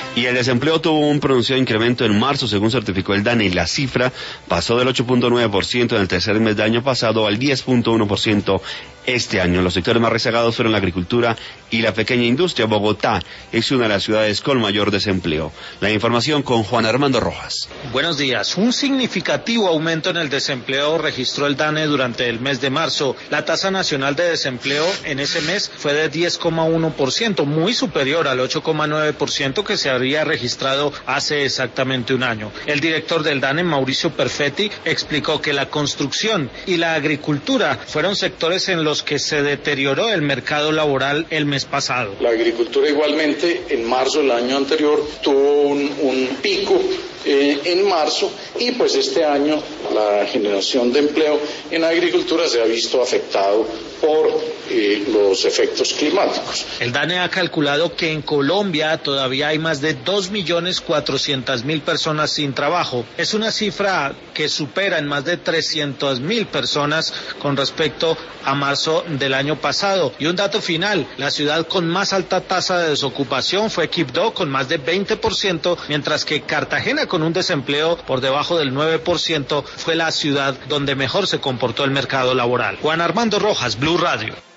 Y el desempleo tuvo un pronunciado incremento en marzo, según certificó el DANE, y la cifra pasó del 8.9% en el tercer mes del año pasado al 10.1% este año. Los sectores más rezagados fueron la agricultura y la pequeña industria. Bogotá es una de las ciudades con mayor desempleo. La información con Juan Armando Rojas. Buenos días. Un significativo aumento en el desempleo registró el DANE durante el mes de marzo. La tasa nacional de desempleo en ese mes fue de 10,1%, muy superior al 8,9% que se había registrado hace exactamente un año. El director del DANE, Mauricio Perfetti, explicó que la construcción y la agricultura fueron sectores en los que se deterioró el mercado laboral el mes pasado. La agricultura igualmente en marzo del año anterior tuvo un pico en marzo, y pues este año la generación de empleo en agricultura se ha visto afectado por los efectos climáticos. El DANE ha calculado que en Colombia todavía hay más de 2.400.000 personas sin trabajo. Es una cifra que supera en más de 300.000 personas con respecto a marzo del año pasado. Y un dato final, la ciudad con más alta tasa de desocupación fue Quibdó, con más de 20%, mientras que Cartagena, con un desempleo por debajo del 9%, fue la ciudad donde mejor se comportó el mercado laboral. Juan Armando Rojas, Blue Radio.